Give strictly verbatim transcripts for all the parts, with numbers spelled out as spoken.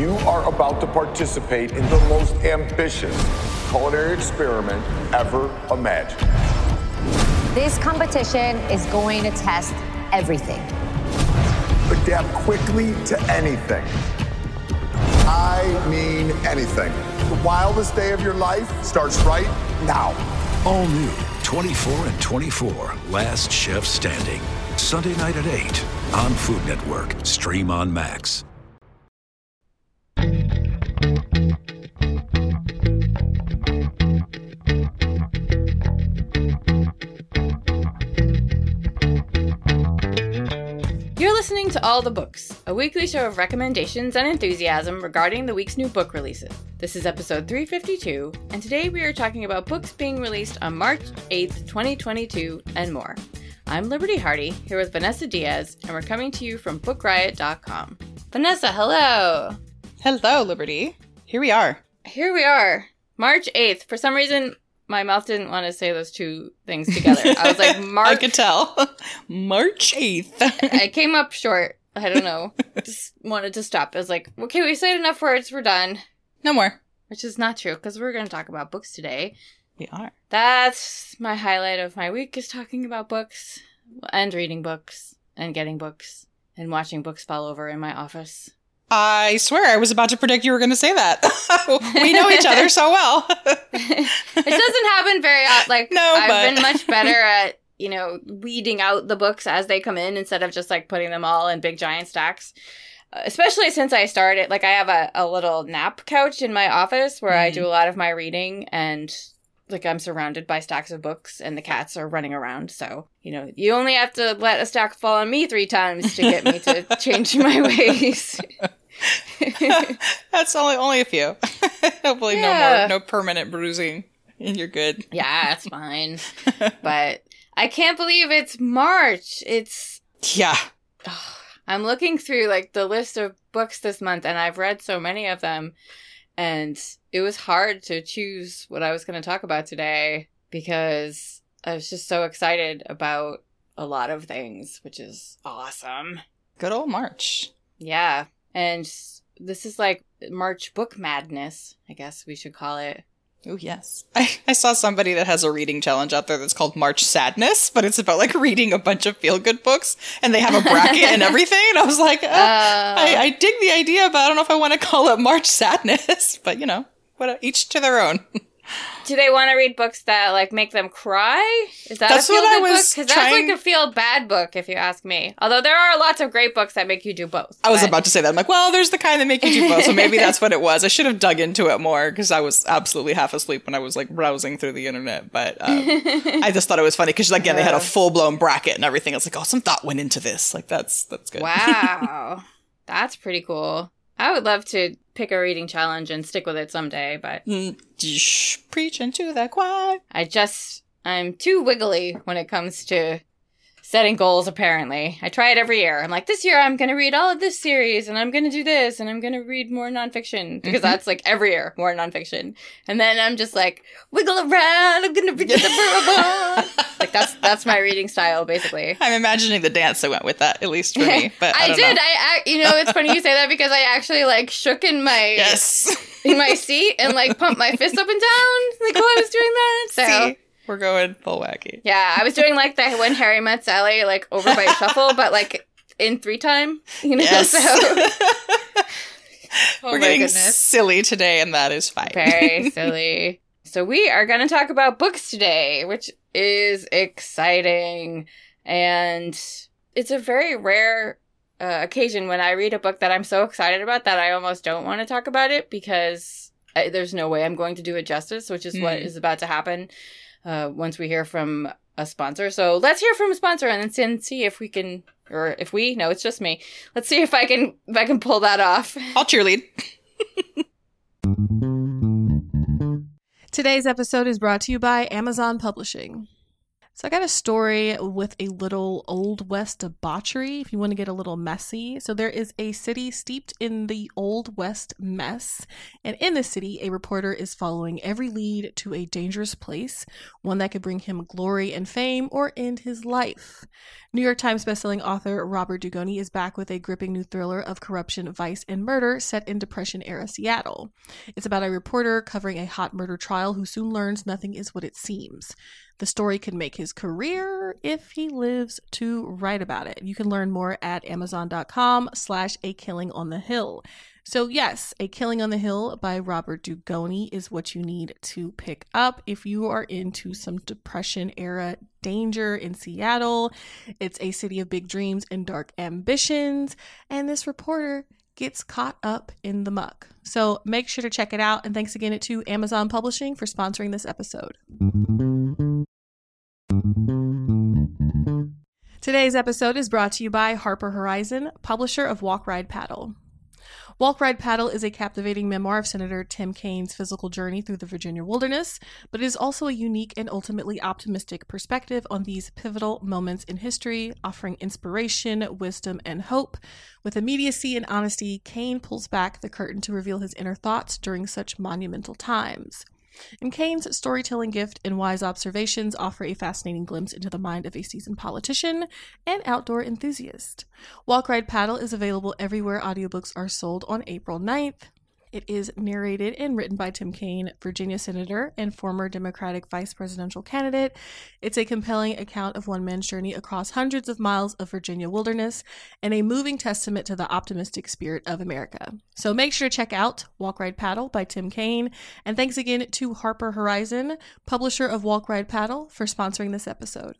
You are about to participate in the most ambitious culinary experiment ever imagined. This competition is going to test everything. Adapt quickly to anything. I mean anything. The wildest day of your life starts right now. All new twenty-four and twenty-four, Last Chef Standing. Sunday night at eight on Food Network. Stream on Max. You're listening to All the Books, a weekly show of recommendations and enthusiasm regarding the week's new book releases. This is episode three fifty-two, and today we are talking about books being released on March eighth, twenty twenty-two, and more. I'm Liberty Hardy, here with Vanessa Diaz, and we're coming to you from book riot dot com. Vanessa, hello! Hello, Liberty. Here we are. Here we are. March eighth. For some reason, my mouth didn't want to say those two things together. I was like, March... I could tell. March eighth. I came up short. I don't know. Just wanted to stop. I was like, okay, we said enough words. We're done. No more. Which is not true, because we're going to talk about books today. We are. That's my highlight of my week, is talking about books, and reading books, and getting books, and watching books fall over in my office. I swear I was about to predict you were going to say that. We know each other so well. It doesn't happen very often. Like, no, I've but... been much better at, you know, weeding out the books as they come in instead of just, like, putting them all in big giant stacks. Uh, especially since I started, like, I have a, a little nap couch in my office where mm. I do a lot of my reading, and, like, I'm surrounded by stacks of books, and the cats are running around. So, you know, you only have to let a stack fall on me three times to get me to change my ways. That's only only a few. Hopefully yeah. no more, no permanent bruising, and you're good. Yeah, it's fine. But I can't believe it's March. It's... Yeah. Oh, I'm looking through, like, the list of books this month, and I've read so many of them, and it was hard to choose what I was going to talk about today, because I was just so excited about a lot of things, which is awesome. Good old March. Yeah. And this is like March book madness, I guess we should call it. Oh, yes. I, I saw somebody that has a reading challenge out there that's called March Sadness, but it's about, like, reading a bunch of feel-good books, and they have a bracket and everything, and I was like, oh, uh, I, I dig the idea, but I don't know if I want to call it March Sadness, but, you know, what each to their own. Do they want to read books that, like, make them cry? Is that that's a feel-good book? Because trying... that's like a feel-bad book, if you ask me. Although there are lots of great books that make you do both. I was but... about to say that. I'm like, well, there's the kind that make you do both, so maybe that's what it was. I should have dug into it more, because I was absolutely half asleep when I was, like, browsing through the internet. But um, I just thought it was funny, because, again, they had a full-blown bracket and everything. I was like, oh, some thought went into this. Like, that's that's good. Wow. That's pretty cool. I would love to pick a reading challenge and stick with it someday, but... Mm, preaching to the choir. I just... I'm too wiggly when it comes to setting goals, apparently. I try it every year. I'm like, this year I'm going to read all of this series, and I'm going to do this, and I'm going to read more nonfiction. Because mm-hmm. that's, like, every year, more nonfiction. And then I'm just like, wiggle around, I'm going to read the Like, that's that's my reading style, basically. I'm imagining the dance that went with that, at least for me. But I, I don't did. know. I, I, you know, it's funny you say that, because I actually, like, shook in my... Yes. in my seat and, like, pumped my fist up and down, like, while I was doing that. So... See? We're going full wacky. Yeah, I was doing, like, the When Harry Met Sally, like, overbite shuffle, but, like, in three time, you know? Yes. So. oh We're getting goodness. silly today, and that is fine. Very silly. So we are going to talk about books today, which is exciting. And it's a very rare uh, occasion when I read a book that I'm so excited about that I almost don't want to talk about it, because I, there's no way I'm going to do it justice, which is mm. what is about to happen. Uh, once we hear from a sponsor. So let's hear from a sponsor and then see if we can, or if we, no, it's just me. Let's see if I can, if I can pull that off. I'll cheerlead. Today's episode is brought to you by Amazon Publishing. So I got a story with a little Old West debauchery, if you want to get a little messy. So there is a city steeped in the Old West mess. And in this city, a reporter is following every lead to a dangerous place, one that could bring him glory and fame or end his life. New York Times bestselling author Robert Dugoni is back with a gripping new thriller of corruption, vice, and murder set in Depression-era Seattle. It's about a reporter covering a hot murder trial who soon learns nothing is what it seems. The story could make his career if he lives to write about it. You can learn more at amazon.com slash A Killing on the Hill. So yes, A Killing on the Hill by Robert Dugoni is what you need to pick up if you are into some Depression-era danger in Seattle. It's a city of big dreams and dark ambitions, and this reporter gets caught up in the muck. So make sure to check it out, and thanks again to Amazon Publishing for sponsoring this episode. Today's episode is brought to you by Harper Horizon, publisher of Walk, Ride, Paddle. Walk, Ride, Paddle is a captivating memoir of Senator Tim Kaine's physical journey through the Virginia wilderness, but it is also a unique and ultimately optimistic perspective on these pivotal moments in history, offering inspiration, wisdom, and hope. With immediacy and honesty, Kaine pulls back the curtain to reveal his inner thoughts during such monumental times. And Kaine's storytelling gift and wise observations offer a fascinating glimpse into the mind of a seasoned politician and outdoor enthusiast. Walk, Ride, Paddle is available everywhere audiobooks are sold on April ninth. It is narrated and written by Tim Kaine, Virginia Senator and former Democratic vice presidential candidate. It's a compelling account of one man's journey across hundreds of miles of Virginia wilderness and a moving testament to the optimistic spirit of America. So make sure to check out Walk, Ride, Paddle by Tim Kaine. And thanks again to Harper Horizon, publisher of Walk, Ride, Paddle, for sponsoring this episode.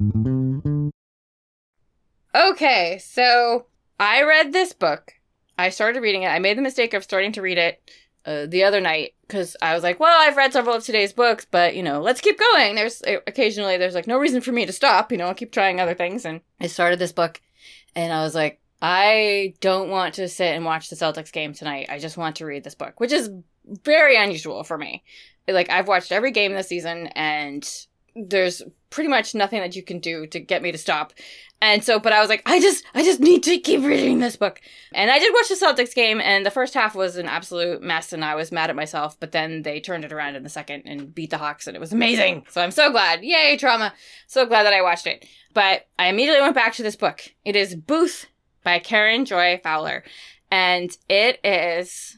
Okay, so I read this book. I started reading it. I made the mistake of starting to read it uh, the other night because I was like, well, I've read several of today's books, but, you know, let's keep going. There's occasionally, there's like no reason for me to stop. You know, I'll keep trying other things. And I started this book and I was like, I don't want to sit and watch the Celtics game tonight. I just want to read this book, which is very unusual for me. Like, I've watched every game this season and there's pretty much nothing that you can do to get me to stop. And so, but I was like, I just, I just need to keep reading this book. And I did watch the Celtics game, and the first half was an absolute mess, and I was mad at myself, but then they turned it around in the second and beat the Hawks, and it was amazing. So I'm so glad. Yay, trauma. So glad that I watched it. But I immediately went back to this book. It is Booth by Karen Joy Fowler. And it is...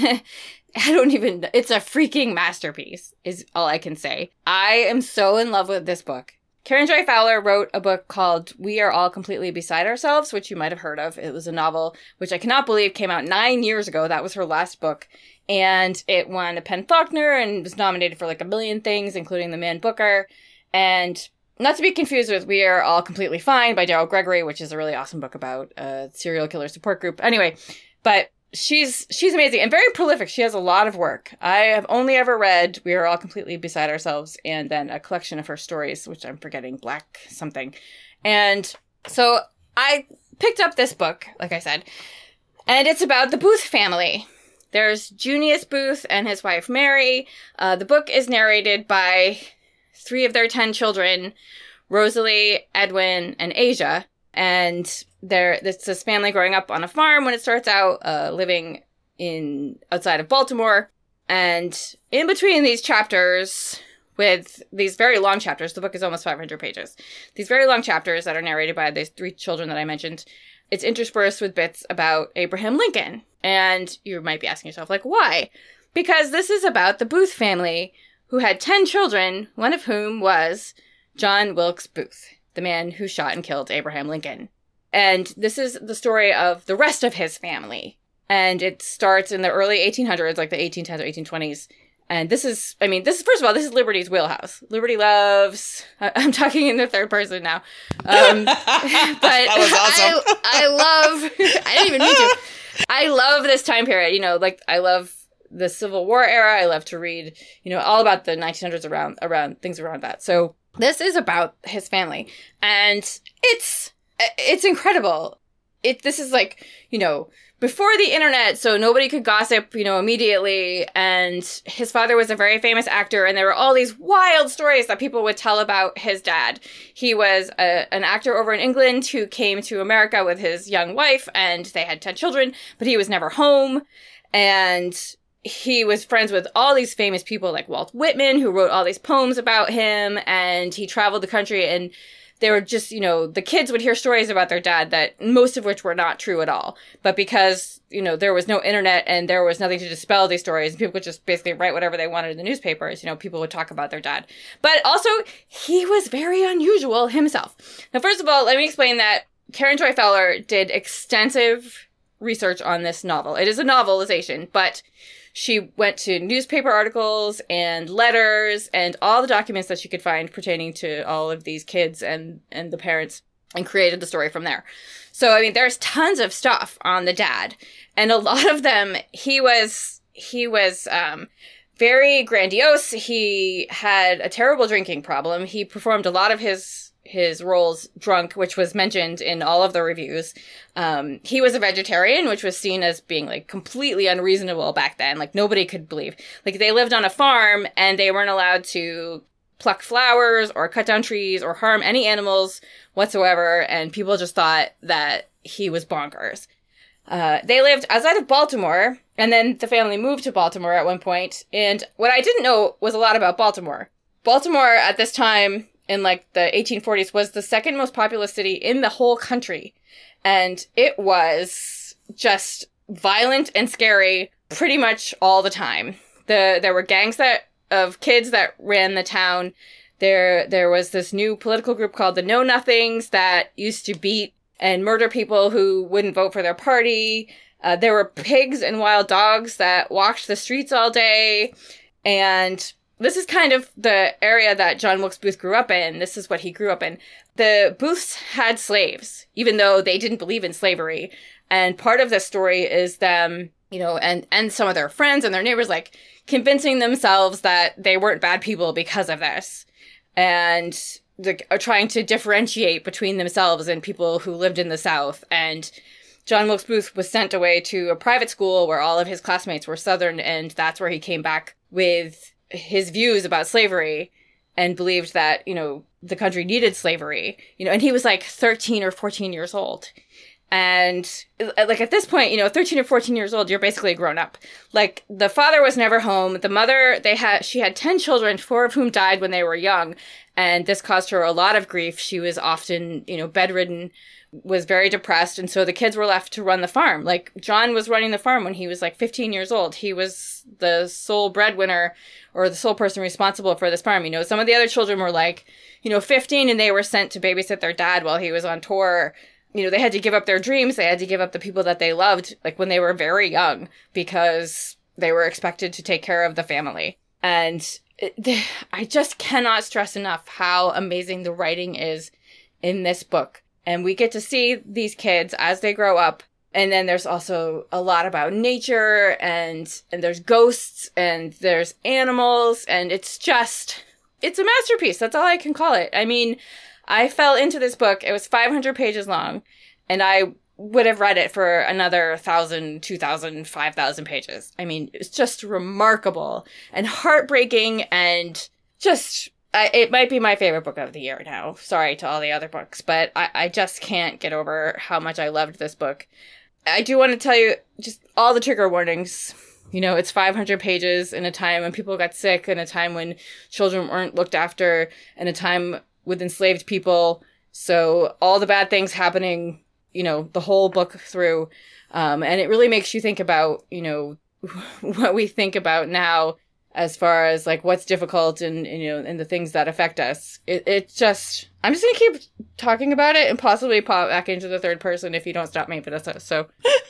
I don't even, it's a freaking masterpiece, is all I can say. I am so in love with this book. Karen Joy Fowler wrote a book called We Are All Completely Beside Ourselves, which you might have heard of. It was a novel, which I cannot believe came out nine years ago. That was her last book. And it won a PEN Faulkner and was nominated for like a million things, including the Man Booker. And not to be confused with We Are All Completely Fine by Daryl Gregory, which is a really awesome book about a serial killer support group. Anyway, but She's she's amazing and very prolific. She has a lot of work. I have only ever read We Are All Completely Beside Ourselves and then a collection of her stories, which I'm forgetting, Black something. And so I picked up this book, like I said, and it's about the Booth family. There's Junius Booth and his wife, Mary. Uh, the book is narrated by three of their ten children, Rosalie, Edwin, and Asia. And there, it's this family growing up on a farm when it starts out, uh, living in outside of Baltimore. And in between these chapters, with these very long chapters, the book is almost five hundred pages. These very long chapters that are narrated by these three children that I mentioned, it's interspersed with bits about Abraham Lincoln. And you might be asking yourself, like, why? Because this is about the Booth family, who had ten children, one of whom was John Wilkes Booth, the man who shot and killed Abraham Lincoln. And this is the story of the rest of his family. And it starts in the early eighteen hundreds, like the eighteen tens or eighteen twenties. And this is, I mean, this is, first of all, this is Liberty's wheelhouse. Liberty loves, I'm talking in the third person now. Um, but that was awesome. I, I love, I didn't even mean to. I love this time period. You know, like, I love the Civil War era. I love to read, you know, all about the nineteen hundreds around, around things around that. So this is about his family. And it's, it's incredible. It, this is like, you know, before the internet, so nobody could gossip, you know, immediately. And his father was a very famous actor, and there were all these wild stories that people would tell about his dad. He was a, an actor over in England who came to America with his young wife, and they had ten children, but he was never home. And he was friends with all these famous people like Walt Whitman, who wrote all these poems about him, and he traveled the country. And they were just, you know, the kids would hear stories about their dad that most of which were not true at all. But because, you know, there was no internet and there was nothing to dispel these stories, people could just basically write whatever they wanted in the newspapers, you know, people would talk about their dad. But also, he was very unusual himself. Now, first of all, let me explain that Karen Joy Fowler did extensive research on this novel. It is a novelization, but she went to newspaper articles and letters and all the documents that she could find pertaining to all of these kids and, and the parents and created the story from there. So, I mean, there's tons of stuff on the dad. And a lot of them, he was, he was, um, very grandiose. He had a terrible drinking problem. He performed a lot of his his roles drunk, which was mentioned in all of the reviews. Um, he was a vegetarian, which was seen as being like completely unreasonable back then. Like nobody could believe. Like they lived on a farm and they weren't allowed to pluck flowers or cut down trees or harm any animals whatsoever. And people just thought that he was bonkers. Uh, they lived outside of Baltimore, and then the family moved to Baltimore at one point. And what I didn't know was a lot about Baltimore. Baltimore at this time in like the eighteen forties was the second most populous city in the whole country. And it was just violent and scary pretty much all the time. The, there were gangs that, of kids that ran the town. There, there was this new political group called the Know Nothings that used to beat and murder people who wouldn't vote for their party. Uh, there were pigs and wild dogs that walked the streets all day. And this is kind of the area that John Wilkes Booth grew up in. This is what he grew up in. The Booths had slaves, even though they didn't believe in slavery. And part of the story is them, you know, and, and some of their friends and their neighbors, like, convincing themselves that they weren't bad people because of this. And the, are trying to differentiate between themselves and people who lived in the South. And John Wilkes Booth was sent away to a private school where all of his classmates were Southern, and that's where he came back with his views about slavery and believed that, you know, the country needed slavery, you know, and he was like thirteen or fourteen years old. And like at this point, you know, thirteen or fourteen years old, you're basically a grown up. Like the father was never home. The mother, they had, she had ten children, four of whom died when they were young. And this caused her a lot of grief. She was often, you know, bedridden, was very depressed. And so the kids were left to run the farm. Like John was running the farm when he was like fifteen years old. He was the sole breadwinner or the sole person responsible for this farm. You know, some of the other children were like, you know, fifteen and they were sent to babysit their dad while he was on tour. You know, they had to give up their dreams. They had to give up the people that they loved, like when they were very young, because they were expected to take care of the family. And it, I just cannot stress enough how amazing the writing is in this book. And we get to see these kids as they grow up. And then there's also a lot about nature and, and there's ghosts and there's animals. And it's just, it's a masterpiece. That's all I can call it. I mean, I fell into this book. It was five hundred pages long, and I would have read it for another thousand, two thousand, five thousand pages. I mean, it's just remarkable and heartbreaking, and just, I, it might be my favorite book of the year now. Sorry to all the other books, but I, I just can't get over how much I loved this book. I do want to tell you just all the trigger warnings. You know, it's five hundred pages in a time when people got sick, in a time when children weren't looked after, in a time with enslaved people. So all the bad things happening, you know, the whole book through. Um, and it really makes you think about, you know, what we think about now as far as like what's difficult and, and you know, and the things that affect us. It, it just, I'm just going to keep talking about it and possibly pop back into the third person if you don't stop me, Vanessa. So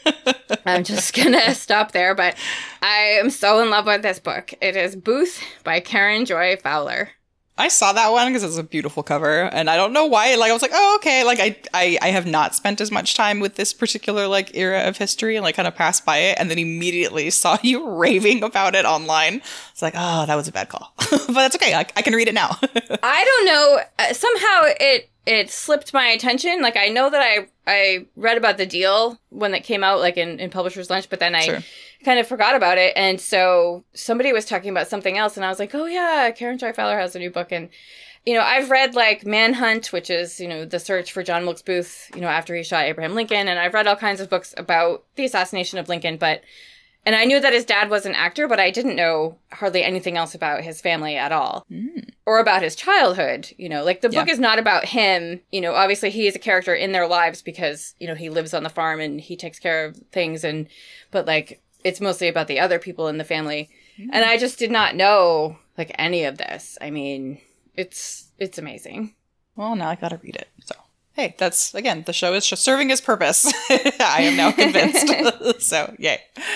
I'm just going to stop there. But I am so in love with this book. It is Booth by Karen Joy Fowler. I saw that one because it's a beautiful cover, and I don't know why. Like, I was like, oh, okay. Like, I, I, I have not spent as much time with this particular, like, era of history and, like, kind of passed by it, and then immediately saw you raving about it online. It's like, oh, that was a bad call. But that's okay. I, I can read it now. I don't know. Uh, somehow it it slipped my attention. Like, I know that I I read about the deal when it came out, like, in, in Publisher's Lunch, but then I sure. kind of forgot about it. And so somebody was talking about something else, and I was like, oh, yeah, Karen Joy Fowler has a new book. And, you know, I've read, like, Manhunt, which is, you know, the search for John Wilkes Booth, you know, after he shot Abraham Lincoln. And I've read all kinds of books about the assassination of Lincoln, but... And I knew that his dad was an actor, but I didn't know hardly anything else about his family at all. Mm. or about his childhood. You know, like the book Yeah. is not about him. You know, obviously he is a character in their lives because, you know, he lives on the farm and he takes care of things. And, but like, it's mostly about the other people in the family. Mm-hmm. And I just did not know like any of this. I mean, it's, it's amazing. Well, now I gotta read it. So, hey, that's, again, the show is just serving its purpose. I am now convinced. So, yay.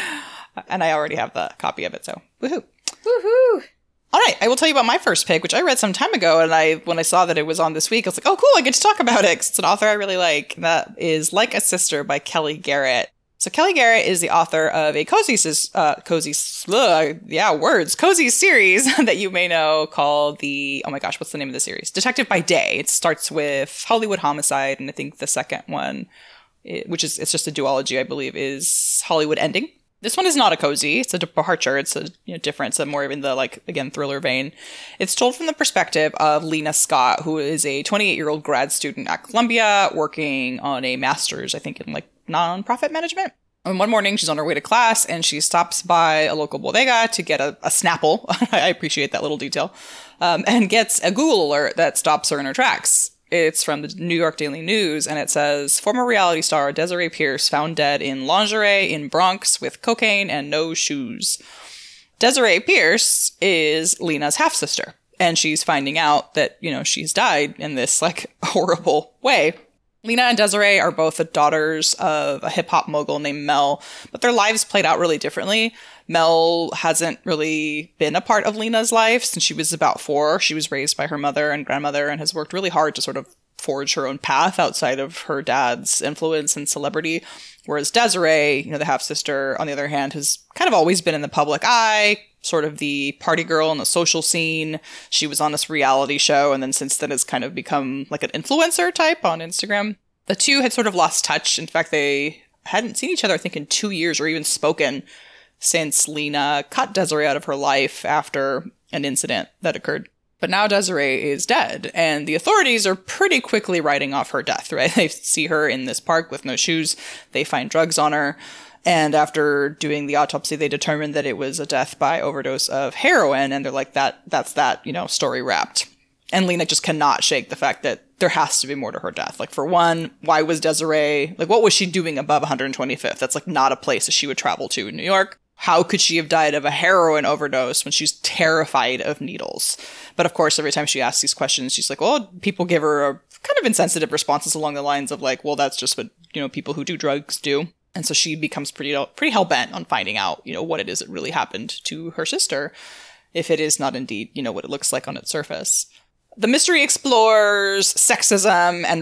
And I already have the copy of it, so woohoo. Woohoo. All right, I will tell you about my first pick, which I read some time ago, and I when I saw that it was on this week, I was like, oh, cool, I get to talk about it, 'cause it's an author I really like. That is Like a Sister by Kelly Garrett. So Kelly Garrett is the author of a cozy, uh, cozy, uh, yeah, words, cozy series that you may know called the, oh my gosh, what's the name of the series? Detective by Day. It starts with Hollywood Homicide, and I think the second one, it, which is, it's just a duology, I believe, is Hollywood Ending. This one is not a cozy. It's a departure. It's a you know, different. It's a more in the, like, again, thriller vein. It's told from the perspective of Lena Scott, who is a twenty-eight-year-old grad student at Columbia working on a master's, I think, in, like, nonprofit management. And one morning, she's on her way to class, and she stops by a local bodega to get a, a Snapple. I appreciate that little detail. Um, and gets a Google alert that stops her in her tracks. It's from the New York Daily News, and it says, former reality star Desiree Pierce found dead in lingerie in Bronx with cocaine and no shoes. Desiree Pierce is Lena's half-sister, and she's finding out that, you know, she's died in this, like, horrible way. Lena and Desiree are both the daughters of a hip-hop mogul named Mel, but their lives played out really differently. Mel hasn't really been a part of Lena's life since she was about four. She was raised by her mother and grandmother and has worked really hard to sort of forge her own path outside of her dad's influence and celebrity. Whereas Desiree, you know, the half-sister, on the other hand, has kind of always been in the public eye, sort of the party girl in the social scene. She was on this reality show, and then since then has kind of become like an influencer type on Instagram. The two had sort of lost touch. In fact, they hadn't seen each other, I think, in two years or even spoken since Lena cut Desiree out of her life after an incident that occurred. But now Desiree is dead, and the authorities are pretty quickly writing off her death, right? They see her in this park with no shoes. They find drugs on her. And after doing the autopsy, they determined that it was a death by overdose of heroin. And they're like, that, that's that, you know, story wrapped. And Lena just cannot shake the fact that there has to be more to her death. Like, for one, why was Desiree, like, what was she doing above one hundred twenty-fifth? That's, like, not a place that she would travel to in New York. How could she have died of a heroin overdose when she's terrified of needles? But of course, every time she asks these questions, she's like, well, people give her a kind of insensitive responses along the lines of like, well, that's just what, you know, people who do drugs do. And so she becomes pretty, pretty hell-bent on finding out, you know, what it is that really happened to her sister, if it is not indeed, you know, what it looks like on its surface. The mystery explores sexism and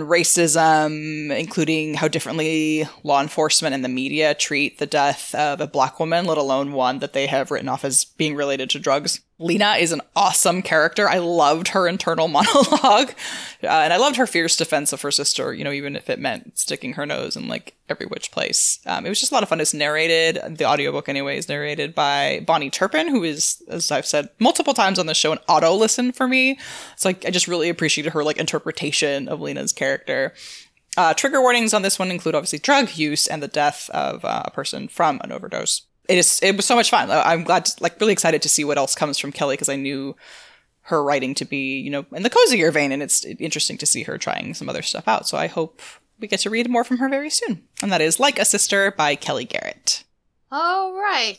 racism, including how differently law enforcement and the media treat the death of a Black woman, let alone one that they have written off as being related to drugs. Lena is an awesome character. I loved her internal monologue, uh, and I loved her fierce defense of her sister, you know, even if it meant sticking her nose in, like, every which place. Um, it was just a lot of fun. It's narrated, the audiobook anyway, is narrated by Bonnie Turpin, who is, as I've said multiple times on the show, an auto-listen for me. So, like, I just really appreciated her, like, interpretation of Lena's character. Uh, trigger warnings on this one include, obviously, drug use and the death of uh, a person from an overdose. It is. It was so much fun. I'm glad, to, like, really excited to see what else comes from Kelly, because I knew her writing to be, you know, in the cozier vein, and it's interesting to see her trying some other stuff out. So I hope we get to read more from her very soon. And that is Like a Sister by Kelly Garrett. All right.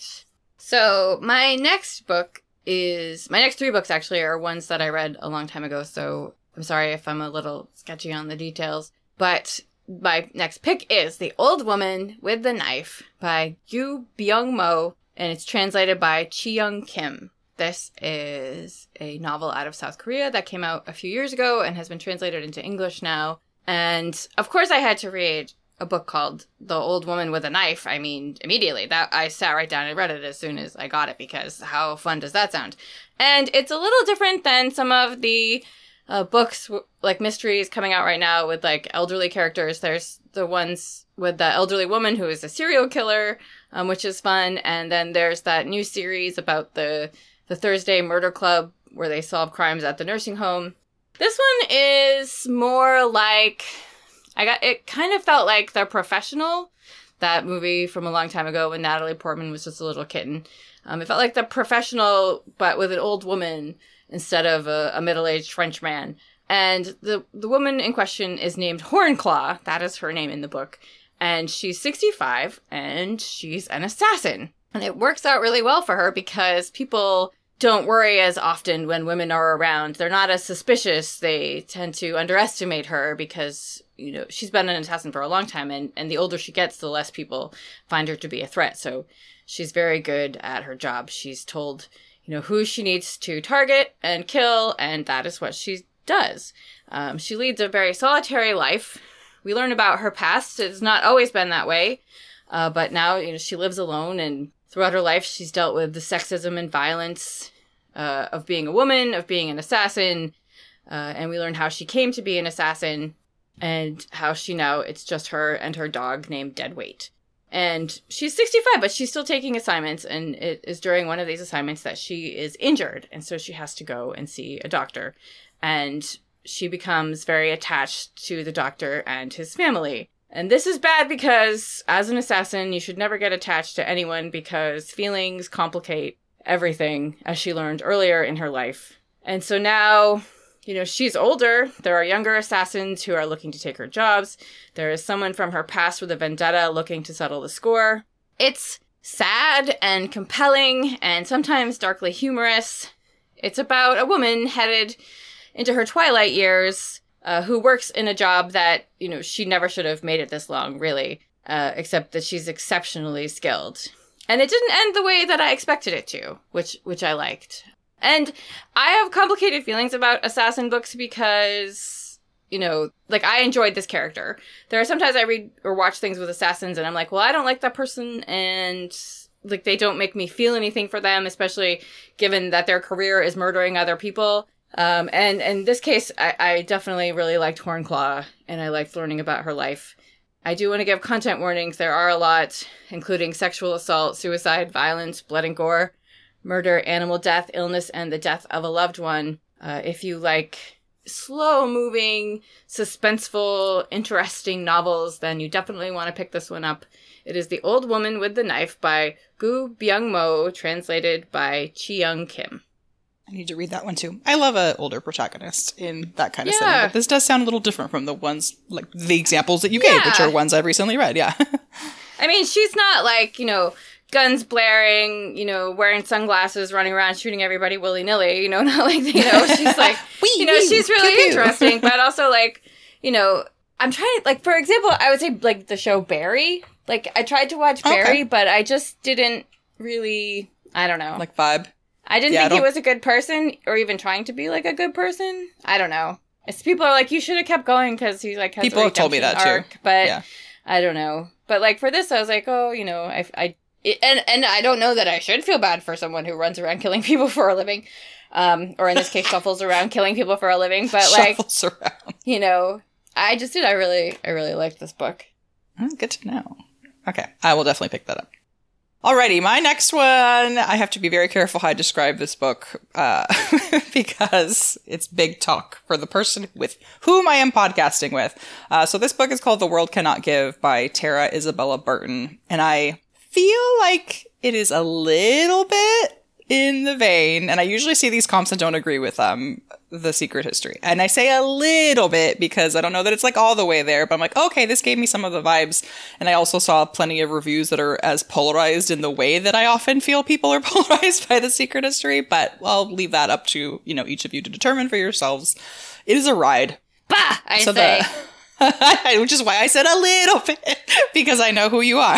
So my next book is, my next three books actually are ones that I read a long time ago. So I'm sorry if I'm a little sketchy on the details, but my next pick is The Old Woman with the Knife by Yu Byung-mo, and it's translated by Chi-young Kim. This is a novel out of South Korea that came out a few years ago and has been translated into English now. And of course I had to read a book called The Old Woman with a Knife. I mean, immediately. That I sat right down and read it as soon as I got it, because how fun does that sound? And it's a little different than some of the Uh, books, like mysteries coming out right now with, like, elderly characters. There's the ones with the elderly woman who is a serial killer, um, which is fun. And then there's that new series about the, the Thursday Murder Club, where they solve crimes at the nursing home. This one is more like, I got, it kind of felt like The Professional, that movie from a long time ago when Natalie Portman was just a little kitten. Um, it felt like The Professional, but with an old woman instead of a, a middle-aged French man. And the, the woman in question is named Hornclaw. That is her name in the book. And she's sixty-five, and she's an assassin. And it works out really well for her because people don't worry as often when women are around. They're not as suspicious. They tend to underestimate her because, you know, she's been an assassin for a long time, and, and the older she gets, the less people find her to be a threat. So she's very good at her job. She's told, you know, who she needs to target and kill, and that is what she does. Um, she leads a very solitary life. We learn about her past. It's not always been that way, uh, but now, you know, she lives alone, and throughout her life, she's dealt with the sexism and violence uh, of being a woman, of being an assassin, uh, and we learn how she came to be an assassin, and how she now, it's just her and her dog named Deadweight. And she's sixty-five, but she's still taking assignments, and it is during one of these assignments that she is injured, and so she has to go and see a doctor. And she becomes very attached to the doctor and his family. And this is bad because, as an assassin, you should never get attached to anyone because feelings complicate everything, as she learned earlier in her life. And so now, you know, she's older. There are younger assassins who are looking to take her jobs. There is someone from her past with a vendetta looking to settle the score. It's sad and compelling and sometimes darkly humorous. It's about a woman headed into her twilight years, uh, who works in a job that, you know, she never should have made it this long, really, uh, except that she's exceptionally skilled. And it didn't end the way that I expected it to, which which I liked. And I have complicated feelings about assassin books because, you know, like, I enjoyed this character. There are sometimes I read or watch things with assassins and I'm like, well, I don't like that person, and like, they don't make me feel anything for them, especially given that their career is murdering other people. Um, and, and in this case, I, I definitely really liked Hornclaw, and I liked learning about her life. I do want to give content warnings. There are a lot, including sexual assault, suicide, violence, blood and gore, murder, animal death, illness, and the death of a loved one. Uh, if you like slow-moving, suspenseful, interesting novels, then you definitely want to pick this one up. It is The Old Woman with the Knife by Gu Byung-mo, translated by Chi-young Kim. I need to read that one too. I love an older protagonist in that kind of Yeah. setting, but this does sound a little different from the ones, like the examples that you Yeah. gave, which are ones I've recently read, yeah. I mean, she's not like, you know, guns blaring, you know, wearing sunglasses, running around shooting everybody willy-nilly, you know, not like, you know, she's like, Wee, you know, wee, she's really pew, pew. interesting, but also like, you know, I'm trying to, like, for example, I would say like the show Barry. Like, I tried to watch Barry, Okay. but I just didn't really, I don't know. Like vibe. I didn't Yeah, I think he don't- was a good person, or even trying to be like a good person. I don't know. It's, people are like, you should have kept going because he like has People a have told me redemption that, too. arc, but Yeah. I don't know. But like for this, I was like, oh, you know, I, I, it, and and I don't know that I should feel bad for someone who runs around killing people for a living, um, or in this case, shuffles around killing people for a living. But like, Shuffles around. you know, I just did. I really, I really liked this book. Mm, good to know. Okay, I will definitely pick that up. Alrighty, my next one, I have to be very careful how I describe this book, uh, because it's big talk for the person with whom I am podcasting with. Uh, so this book is called The World Cannot Give by Tara Isabella Burton, and I feel like it is a little bit in the vein, and I usually see these comps and don't agree with um The Secret History. And I say a little bit because I don't know that it's like all the way there, but I'm like, okay, this gave me some of the vibes. And I also saw plenty of reviews that are as polarized in the way that I often feel people are polarized by The Secret History, but I'll leave that up to, you know, each of you to determine for yourselves. It is a ride. Bah! I So say. the, which is why I said a little bit, because I know who you are.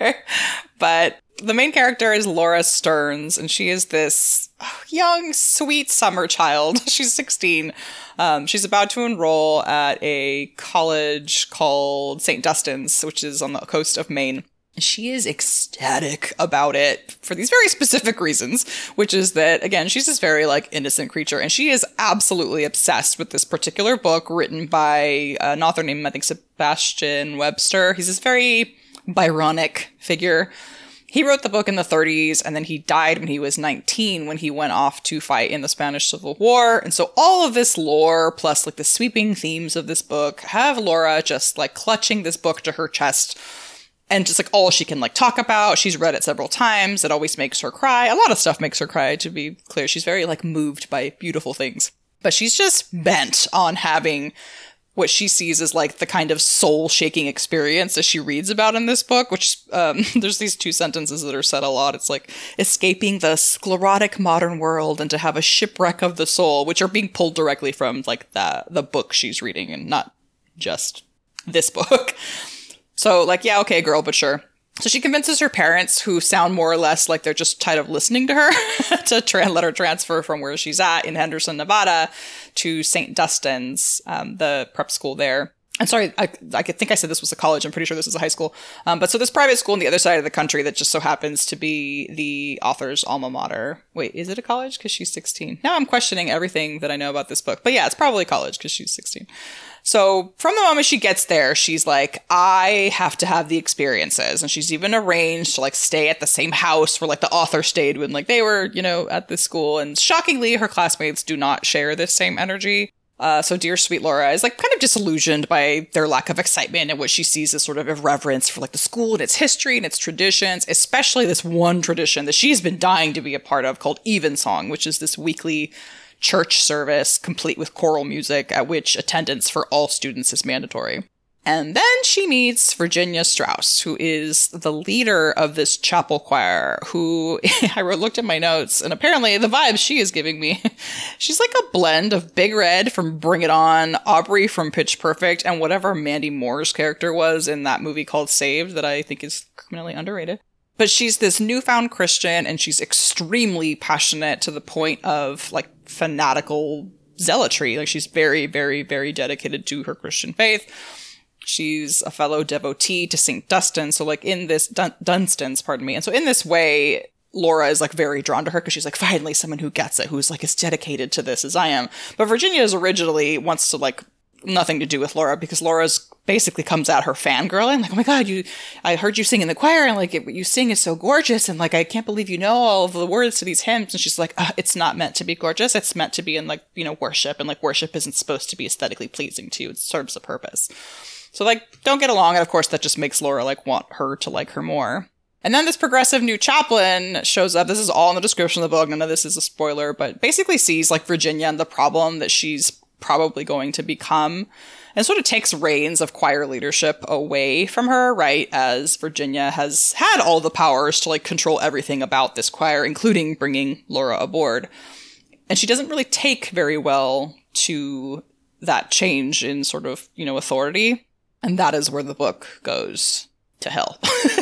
But the main character is Laura Stearns, and she is this young, sweet summer child. She's sixteen. Um, she's about to enroll at a college called Saint Dunstan's, which is on the coast of Maine. She is ecstatic about it for these very specific reasons, which is that, again, she's this very, like, innocent creature, and she is absolutely obsessed with this particular book written by an author named, I think, Sebastian Webster. He's this very Byronic figure. He wrote the book in the thirties, and then he died when he was nineteen, when he went off to fight in the Spanish Civil War. And so all of this lore, plus like the sweeping themes of this book, have Laura just like clutching this book to her chest And just like all she can like talk about. She's read it several times. It always makes her cry. A lot of stuff makes her cry, to be clear. She's very like moved by beautiful things. But she's just bent on having what she sees as like the kind of soul-shaking experience that she reads about in this book, which um, there's these two sentences that are said a lot. It's like escaping the sclerotic modern world and to have a shipwreck of the soul, which are being pulled directly from like the the book she's reading and not just this book. So like, yeah, okay, girl, but sure. So she convinces her parents, who sound more or less like they're just tired of listening to her, to tra- let her transfer from where she's at in Henderson, Nevada, to Saint Dunstan's, um, the prep school there. And sorry, I, I think I said this was a college. I'm pretty sure this is a high school. Um, but so this private school on the other side of the country that just so happens to be the author's alma mater. Wait, is it a college? Because she's sixteen. Now I'm questioning everything that I know about this book. But yeah, it's probably college because she's sixteen. So from the moment she gets there, she's like, I have to have the experiences. And she's even arranged to like stay at the same house where like the author stayed when like they were, you know, at this school. And shockingly, her classmates do not share this same energy. Uh, so dear sweet Laura is like kind of disillusioned by their lack of excitement and what she sees as sort of irreverence for like the school and its history and its traditions, especially this one tradition that she's been dying to be a part of called Evensong, which is this weekly church service complete with choral music at which attendance for all students is mandatory. And then she meets Virginia Strauss, who is the leader of this chapel choir, who I looked at my notes, and apparently the vibes she is giving me, she's like a blend of Big Red from Bring It On, Aubrey from Pitch Perfect, and whatever Mandy Moore's character was in that movie called Saved that I think is criminally underrated. But she's this newfound Christian, and she's extremely passionate to the point of like fanatical zealotry. Like she's very, very, very dedicated to her Christian faith. She's a fellow devotee to Saint Dunstan. So like in this, Dun- Dunstan's, pardon me. And so in this way, Laura is like very drawn to her because she's like, finally someone who gets it, who's like as dedicated to this as I am. But Virginia is originally wants to like nothing to do with Laura because Laura's basically comes at her fangirling. Like, oh my God, you, I heard you sing in the choir and like it, what you sing is so gorgeous. And like, I can't believe you know all of the words to these hymns. And she's like, uh, it's not meant to be gorgeous. It's meant to be in like, you know, worship. And like worship isn't supposed to be aesthetically pleasing to you. It serves a purpose. So, like, don't get along. And, of course, that just makes Laura, like, want her to like her more. And then this progressive new chaplain shows up. This is all in the description of the book. None of this is a spoiler, but basically sees, like, Virginia and the problem that she's probably going to become and sort of takes reins of choir leadership away from her, right? As Virginia has had all the powers to, like, control everything about this choir, including bringing Laura aboard. And she doesn't really take very well to that change in sort of, you know, authority. And that is where the book goes to hell.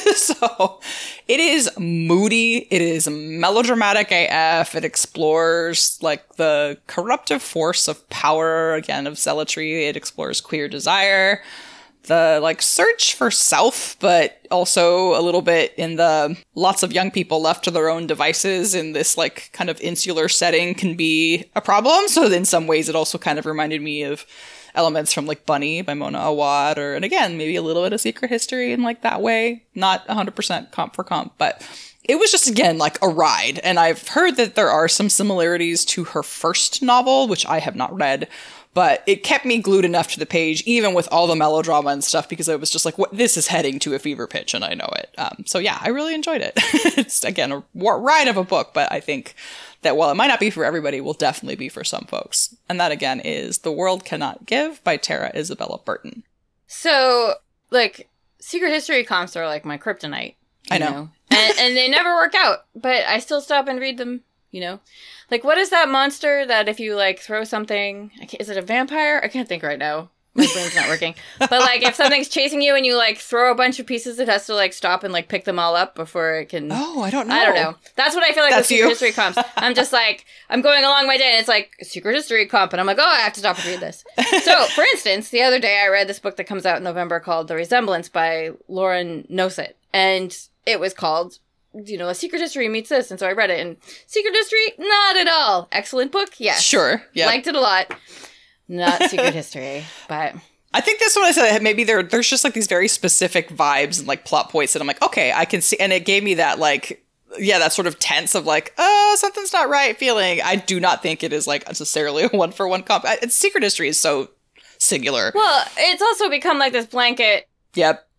So it is moody. It is melodramatic A F. It explores like the corruptive force of power, again, of zealotry. It explores queer desire, the like search for self, but also a little bit in the lots of young people left to their own devices in this like kind of insular setting can be a problem. So in some ways it also kind of reminded me of elements from like Bunny by Mona Awad, or, and again, maybe a little bit of Secret History in like that way. Not one hundred percent comp for comp, but it was just, again, like a ride. And I've heard that there are some similarities to her first novel, which I have not read, but it kept me glued enough to the page, even with all the melodrama and stuff, because I was just like, what, this is heading to a fever pitch, and I know it. Um, so yeah, I really enjoyed it. It's, again, a ride of a book, but I think that while it might not be for everybody, will definitely be for some folks. And that, again, is The World Cannot Give by Tara Isabella Burton. So, like, Secret History comps are like my kryptonite. I know. know? and, and they never work out, but I still stop and read them, you know? Like, what is that monster that if you, like, throw something... I can't, is it a vampire? I can't think right now. My brain's not working. But, like, if something's chasing you and you, like, throw a bunch of pieces, it has to, like, stop and, like, pick them all up before it can... Oh, I don't know. I don't know. That's what I feel like That's with Secret you. History comps. I'm just, like, I'm going along my day, and it's, like, Secret History comp, and I'm like, oh, I have to stop and read this. So, for instance, the other day I read this book that comes out in November called The Resemblance by Lauren Nosset. And it was called... you know, A Secret History meets this, and so I read it, and Secret History, not at all. Excellent book, yes. Sure, yeah. Liked it a lot. Not Secret History, but... I think this one I said, maybe there there's just like these very specific vibes and like plot points that I'm like, okay, I can see, and it gave me that like, yeah, that sort of tense of like, oh, something's not right feeling. I do not think it is like necessarily a one-for-one comp. It's Secret History is so singular. Well, it's also become like this blanket... Yep.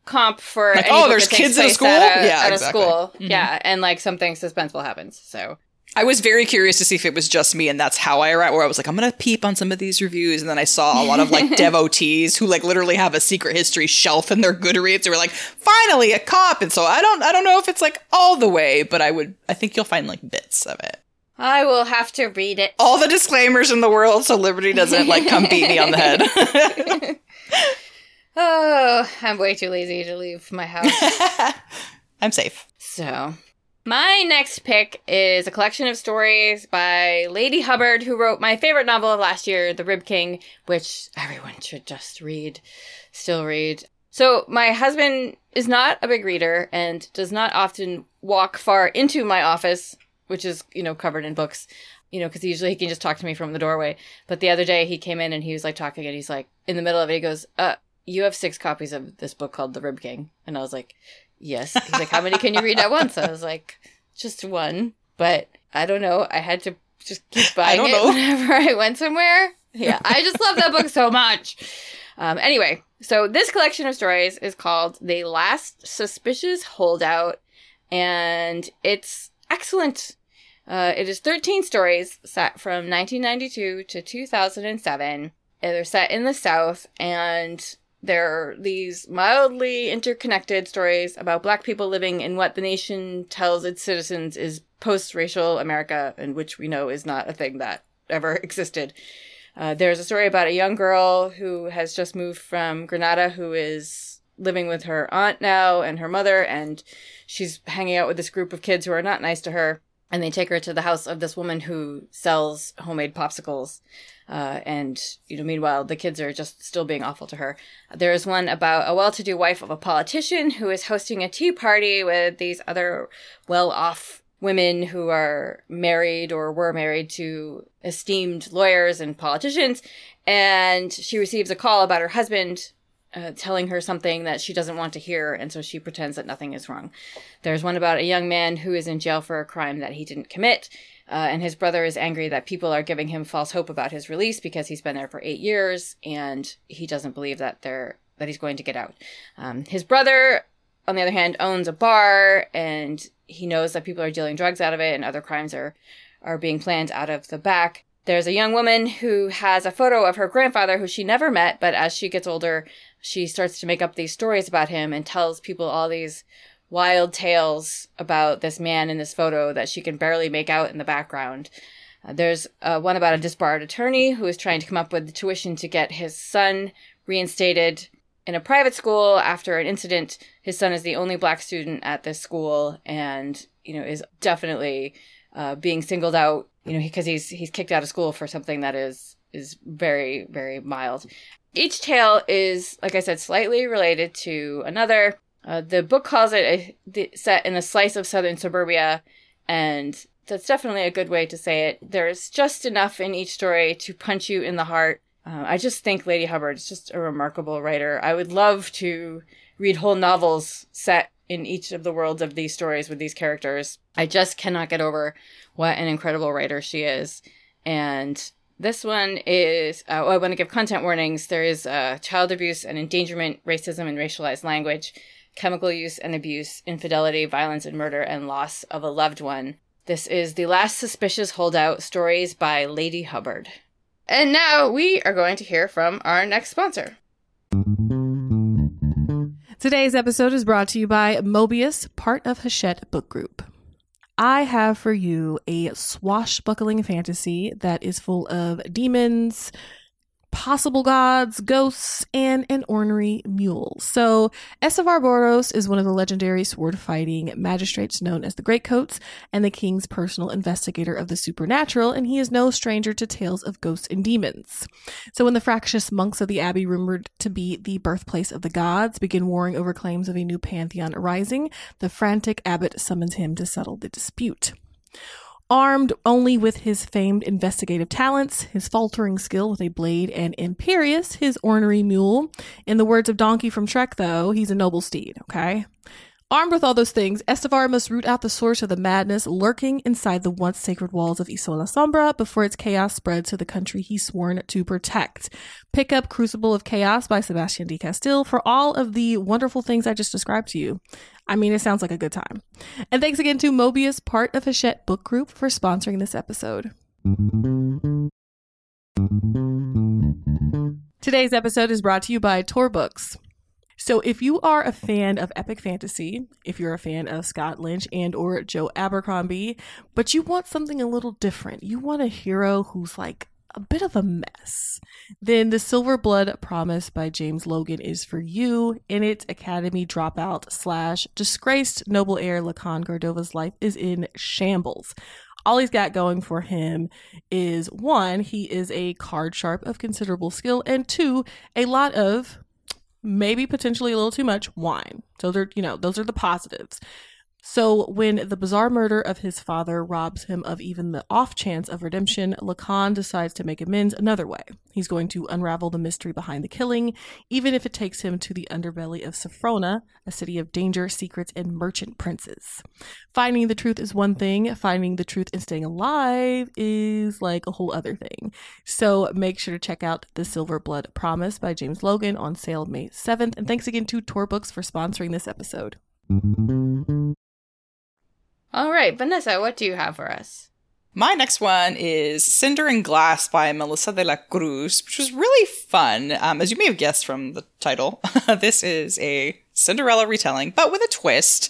comp for like, any oh, book there's that takes kids at a place school? At a, Yeah, at exactly. a school. Mhm. Yeah, and like something suspenseful happens. So I was very curious to see if it was just me, and that's how I write, where I was like, I'm going to peep on some of these reviews, and then I saw a lot of like devotees who like literally have a secret history shelf in their Goodreads who were like, finally a comp. And so I don't, I don't know if it's like all the way, but I would, I think you'll find like bits of it. I will have to read it. All the disclaimers in the world, so Liberty doesn't like come beat me on the head. Oh, I'm way too lazy to leave my house. I'm safe. So, my next pick is a collection of stories by Lady Hubbard, who wrote my favorite novel of last year, The Rib King, which everyone should just read, still read. So, my husband is not a big reader and does not often walk far into my office, which is, you know, covered in books, you know, because usually he can just talk to me from the doorway. But the other day he came in and he was like talking and he's like, in the middle of it, he goes, uh, you have six copies of this book called The Rib King. And I was like, yes. He's like, how many can you read at once? I was like, just one. But I don't know. I had to just keep buying I don't it know. whenever I went somewhere. Yeah, I just love that book so much. Um, anyway, so this collection of stories is called The Last Suspicious Holdout. And it's excellent. Uh, it is thirteen stories set from nineteen ninety-two to two thousand seven. And they're set in the South, and they're these mildly interconnected stories about Black people living in what the nation tells its citizens is post-racial America, and which we know is not a thing that ever existed. Uh, there's a story about a young girl who has just moved from Grenada, who is living with her aunt now and her mother, and she's hanging out with this group of kids who are not nice to her. And they take her to the house of this woman who sells homemade popsicles. Uh, and, you know, meanwhile, the kids are just still being awful to her. There's one about a well-to-do wife of a politician who is hosting a tea party with these other well-off women who are married or were married to esteemed lawyers and politicians. And she receives a call about her husband Uh, telling her something that she doesn't want to hear, and so she pretends that nothing is wrong. There's one about a young man who is in jail for a crime that he didn't commit, uh, and his brother is angry that people are giving him false hope about his release because he's been there for eight years, and he doesn't believe that they're that he's going to get out. Um, his brother, on the other hand, owns a bar, and he knows that people are dealing drugs out of it, and other crimes are, are being planned out of the back. There's a young woman who has a photo of her grandfather who she never met, but as she gets older, she starts to make up these stories about him and tells people all these wild tales about this man in this photo that she can barely make out in the background. Uh, there's uh, one about a disbarred attorney who is trying to come up with the tuition to get his son reinstated in a private school after an incident. His son is the only Black student at this school and, you know, is definitely uh, being singled out, you know, because he's he's kicked out of school for something that is is very, very mild. Each tale is, like I said, slightly related to another. Uh, the book calls it a, the, set in a slice of southern suburbia, and that's definitely a good way to say it. There's just enough in each story to punch you in the heart. Uh, I just think Lady Hubbard is just a remarkable writer. I would love to read whole novels set in each of the worlds of these stories with these characters. I just cannot get over what an incredible writer she is. And this one is, uh, oh, I want to give content warnings. There is uh, child abuse and endangerment, racism and racialized language, chemical use and abuse, infidelity, violence and murder, and loss of a loved one. This is The Last Suspicious Holdout, stories by Lady Hubbard. And now we are going to hear from our next sponsor. Today's episode is brought to you by Mobius, part of Hachette Book Group. I have for you a swashbuckling fantasy that is full of demons, possible gods, ghosts, and an ornery mule. So, Estevar Boros is one of the legendary sword-fighting magistrates known as the Greatcoats and the king's personal investigator of the supernatural, and he is no stranger to tales of ghosts and demons. So when the fractious monks of the abbey, rumored to be the birthplace of the gods, begin warring over claims of a new pantheon arising, the frantic abbot summons him to settle the dispute. Armed only with his famed investigative talents, his faltering skill with a blade, and Imperious, his ornery mule. In the words of Donkey from Shrek, though, he's a noble steed, okay? Armed with all those things, Estevar must root out the source of the madness lurking inside the once sacred walls of Isola Sombra before its chaos spreads to the country he's sworn to protect. Pick up Crucible of Chaos by Sebastian de Castile for all of the wonderful things I just described to you. I mean, it sounds like a good time. And thanks again to Mobius, part of Hachette Book Group, for sponsoring this episode. Today's episode is brought to you by Tor Books. So if you are a fan of epic fantasy, if you're a fan of Scott Lynch and or Joe Abercrombie, but you want something a little different, you want a hero who's like a bit of a mess, then The Silver Blood Promise by James Logan is for you. In it, Academy dropout slash disgraced noble heir Lacan Gardova's life is in shambles. All he's got going for him is, one, he is a card sharp of considerable skill, and two, a lot of, maybe potentially a little too much, wine. So they're, you know, those are the positives. So when the bizarre murder of his father robs him of even the off chance of redemption, Lacan decides to make amends another way. He's going to unravel the mystery behind the killing, even if it takes him to the underbelly of Sophrona, a city of danger, secrets, and merchant princes. Finding the truth is one thing. Finding the truth and staying alive is like a whole other thing. So make sure to check out The Silver Blood Promise by James Logan on sale May seventh. And thanks again to Tor Books for sponsoring this episode. All right, Vanessa, what do you have for us? My next one is Cinder and Glass by Melissa de la Cruz, which was really fun. Um, as you may have guessed from the title, this is a Cinderella retelling, but with a twist.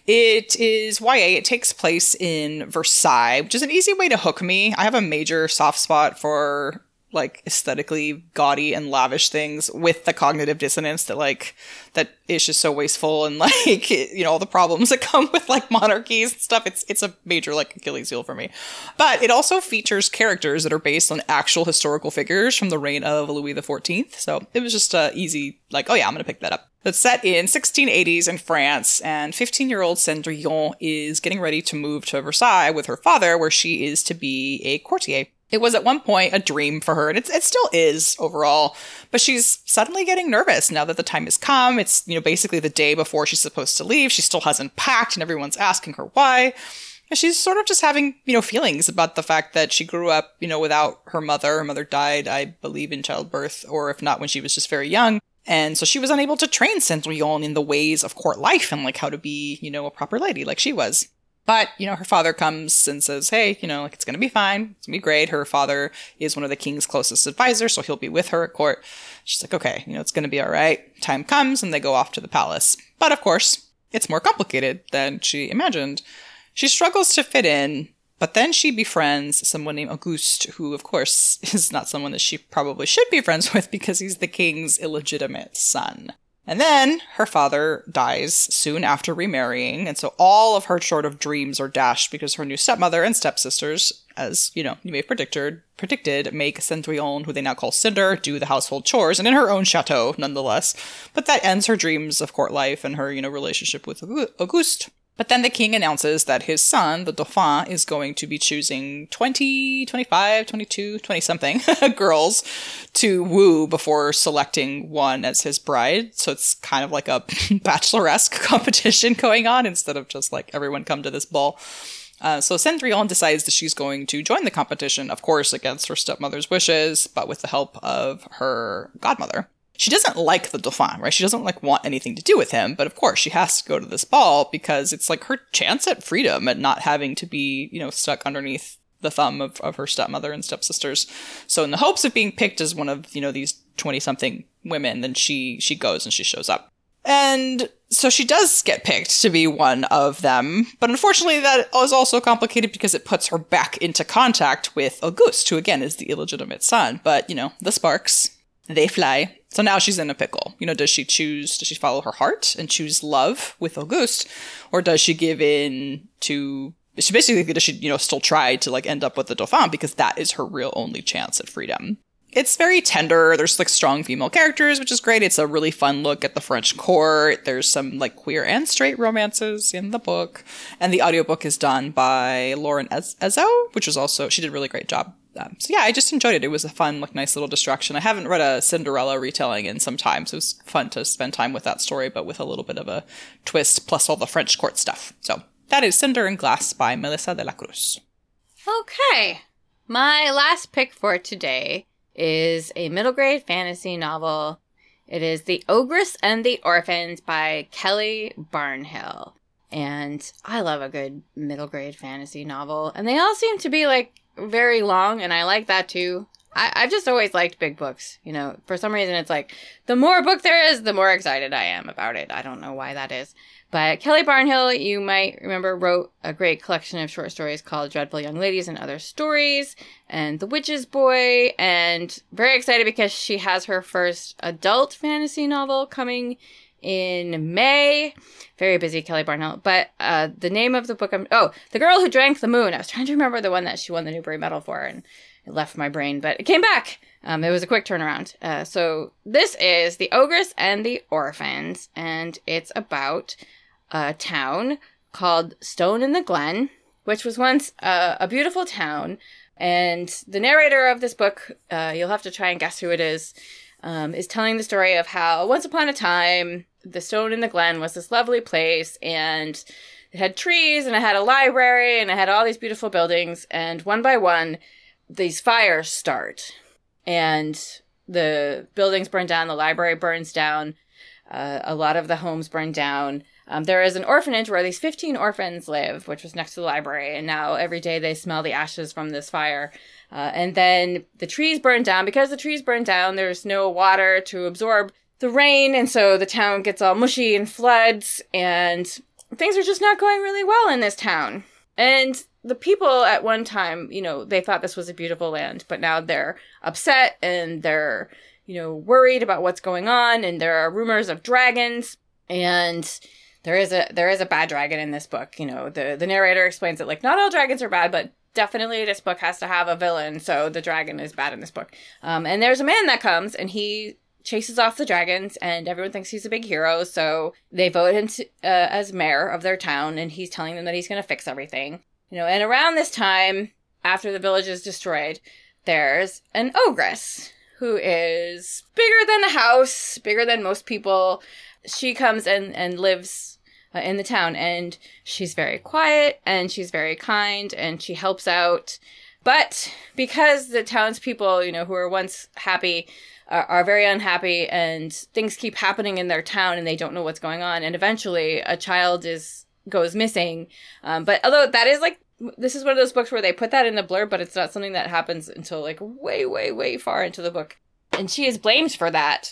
It is Y A. It takes place in Versailles, which is an easy way to hook me. I have a major soft spot for like aesthetically gaudy and lavish things with the cognitive dissonance that like that is just so wasteful and like, you know, all the problems that come with like monarchies and stuff. It's it's a major like Achilles heel for me. But it also features characters that are based on actual historical figures from the reign of Louis the fourteenth. So it was just a easy like, oh yeah, I'm gonna pick that up. It's set in sixteen eighties in France, and fifteen-year-old Cendrillon is getting ready to move to Versailles with her father, where she is to be a courtier. It was at one point a dream for her, and it's, it still is overall, but she's suddenly getting nervous now that the time has come. It's, you know, basically the day before she's supposed to leave. She still hasn't packed, and everyone's asking her why. And she's sort of just having, you know, feelings about the fact that she grew up, you know, without her mother. Her mother died, I believe, in childbirth, or if not, when she was just very young. And so she was unable to train Cendrillon in the ways of court life and like how to be, you know, a proper lady like she was. But, you know, her father comes and says, hey, you know, like, it's going to be fine. It's going to be great. Her father is one of the king's closest advisors, so he'll be with her at court. She's like, okay, you know, it's going to be all right. Time comes, and they go off to the palace. But, of course, it's more complicated than she imagined. She struggles to fit in, but then she befriends someone named Auguste, who, of course, is not someone that she probably should be friends with because he's the king's illegitimate son. And then her father dies soon after remarrying, and so all of her sort of dreams are dashed because her new stepmother and stepsisters, as, you know, you may have predicted, predicted, make Cendrillon, who they now call Cinder, do the household chores, and in her own chateau, nonetheless. But that ends her dreams of court life and her, you know, relationship with Auguste. But then the king announces that his son, the Dauphin, is going to be choosing twenty, twenty-five, twenty-two, twenty-something girls to woo before selecting one as his bride. So it's kind of like a bacheloresque competition going on instead of just like everyone come to this ball. Uh, so Cendrillon decides that she's going to join the competition, of course, against her stepmother's wishes, but with the help of her godmother. She doesn't like the Dauphin, right? She doesn't like want anything to do with him, but of course she has to go to this ball because it's like her chance at freedom, at not having to be, you know, stuck underneath the thumb of, of her stepmother and stepsisters. So in the hopes of being picked as one of, you know, these twenty-something women, then she she goes and she shows up. And so she does get picked to be one of them, but unfortunately that is also complicated because it puts her back into contact with Auguste, who again is the illegitimate son. But, you know, the sparks, they fly. So now she's in a pickle. You know, does she choose, does she follow her heart and choose love with Auguste? Or does she give in to, she basically, does she, you know, still try to like end up with the Dauphin because that is her real only chance at freedom? it's very tender. There's like strong female characters, which is great. It's a really fun look at the French court. There's some like queer and straight romances in the book. And the audiobook is done by Lauren Ez- Ezo, which was also, she did a really great job. Um, so yeah, I just enjoyed it. It was a fun, like nice little distraction. I haven't read a Cinderella retelling in some time, so it was fun to spend time with that story, but with a little bit of a twist, plus all the French court stuff. So that is Cinder and Glass by Melissa de la Cruz. Okay. My last pick for today is a middle grade fantasy novel. It is The Ogress and the Orphans by Kelly Barnhill. And I love a good middle grade fantasy novel. And they all seem to be like very long, and I like that too. I, I've just always liked big books. You know, for some reason it's like, the more book there is, the more excited I am about it. I don't know why that is. But Kelly Barnhill, you might remember, wrote a great collection of short stories called Dreadful Young Ladies and Other Stories, and The Witch's Boy, and very excited because she has her first adult fantasy novel coming in May. Very busy, Kelly Barnhill. But uh, the name of the book, I'm, oh, The Girl Who Drank the Moon. I was trying to remember the one that she won the Newbery Medal for, and it left my brain, but it came back. Um, it was a quick turnaround. Uh, so this is The Ogress and the Orphans, and it's about a town called Stone in the Glen, which was once uh, a beautiful town. And the narrator of this book, uh, you'll have to try and guess who it is, um, is telling the story of how once upon a time, the Stone in the Glen was this lovely place, and it had trees, and it had a library, and it had all these beautiful buildings, and one by one, these fires start, and the buildings burn down, the library burns down, uh, a lot of the homes burn down. Um, there is an orphanage where these fifteen orphans live, which was next to the library, and now every day they smell the ashes from this fire. Uh, and then the trees burn down. Because the trees burn down, there's no water to absorb the rain, and so the town gets all mushy and floods, and things are just not going really well in this town. And the people at one time, you know, they thought this was a beautiful land, but now they're upset, and they're, you know, worried about what's going on, and there are rumors of dragons, and There is a there is a bad dragon in this book. You know, the, the narrator explains it like, not all dragons are bad, but definitely this book has to have a villain, so the dragon is bad in this book. Um, and there's a man that comes, and he chases off the dragons, and everyone thinks he's a big hero, so they vote him to, uh, as mayor of their town, and he's telling them that he's going to fix everything. You know, and around this time, after the village is destroyed, there's an ogress who is bigger than the house, bigger than most people. She comes and, and lives uh, in the town, and she's very quiet, and she's very kind, and she helps out. But because the townspeople, you know, who were once happy, are, are very unhappy, and things keep happening in their town, and they don't know what's going on, and eventually a child is goes missing. Um, but although that is like, this is one of those books where they put that in the blurb, but it's not something that happens until like way, way, way far into the book. And she is blamed for that.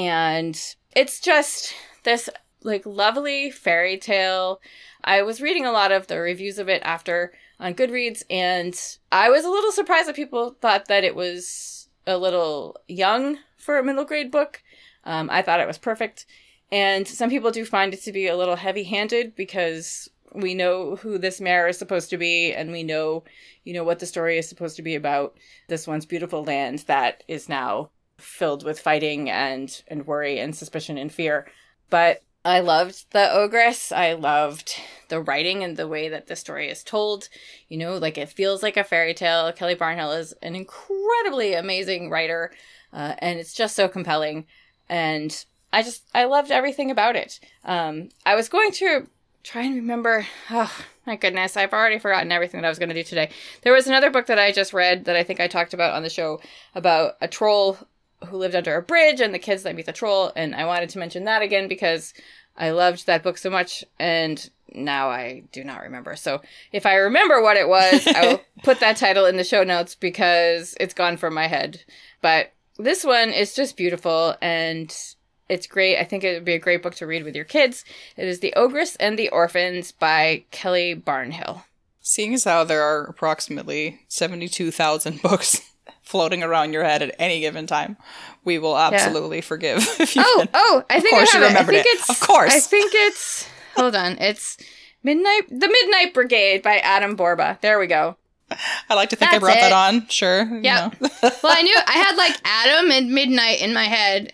And it's just this like lovely fairy tale. I was reading a lot of the reviews of it after on Goodreads, and I was a little surprised that people thought that it was a little young for a middle grade book. Um, I thought it was perfect. And some people do find it to be a little heavy-handed because we know who this mayor is supposed to be, and we know, you know, what the story is supposed to be about. This once beautiful land that is now filled with fighting and, and worry and suspicion and fear. But I loved The Ogress. I loved the writing and the way that the story is told. You know, like it feels like a fairy tale. Kelly Barnhill is an incredibly amazing writer, uh, and it's just so compelling. And I just, I loved everything about it. Um, I was going to try and remember, oh my goodness, I've already forgotten everything that I was going to do today. There was another book that I just read that I think I talked about on the show about a troll who lived under a bridge and the kids that meet the troll. And I wanted to mention that again because I loved that book so much, and now I do not remember. So if I remember what it was, I will put that title in the show notes because it's gone from my head. But this one is just beautiful, and it's great. I think it would be a great book to read with your kids. It is The Ogress and the Orphans by Kelly Barnhill. Seeing as how there are approximately seventy-two thousand books floating around your head at any given time, we will absolutely yeah. forgive if you Oh, can. oh, I think of course I have you it. remembered I think it. it's, of course. I think it's, hold on, it's Midnight, The Midnight Brigade by Adam Borba. There we go. I like to think That's I brought it. that on. Sure. Yeah. You know. Well, I knew I had like Adam and Midnight in my head,